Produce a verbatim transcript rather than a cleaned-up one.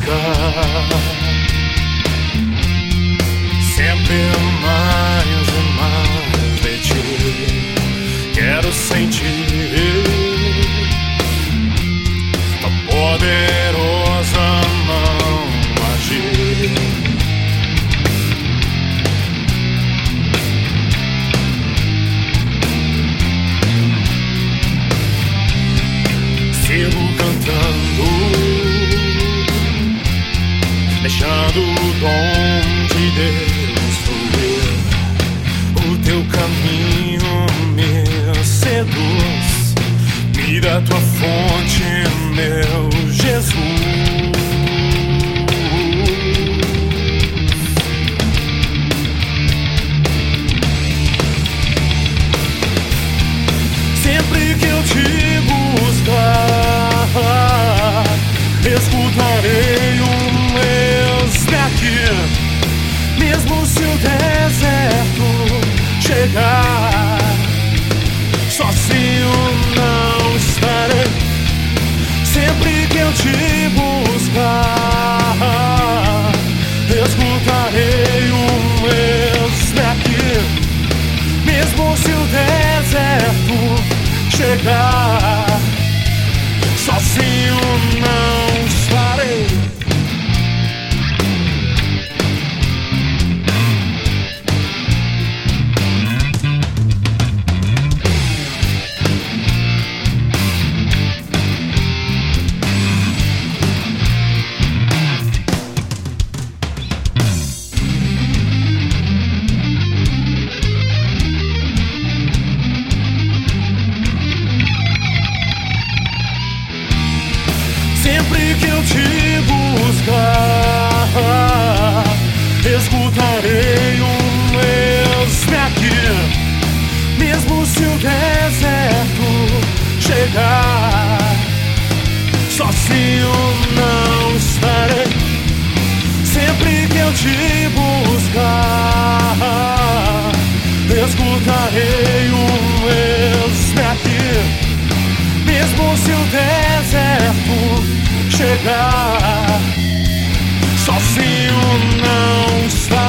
buscar sempre mais e mais de ti. Quero sentir tua poderosa mão agir. Sigo cantando, deixando o dom de Deus fluir. O teu caminho me seduz, me dá tua fonte, meu Jesus. Sempre que eu te buscar, escutarei um eis-me aqui. Mesmo se o deserto chegar, sozinho não estarei. Sempre que eu te buscar, escutarei um eis-me aqui. Mesmo se o deserto chegar, sozinho não estarei. Sempre que eu te buscar, escutarei um eis-me aqui. Mesmo se o deserto chegar, sozinho não estarei. Sempre que eu te buscar, escutarei um eis-me aqui. Mesmo se o deserto chegar, sozinho não está.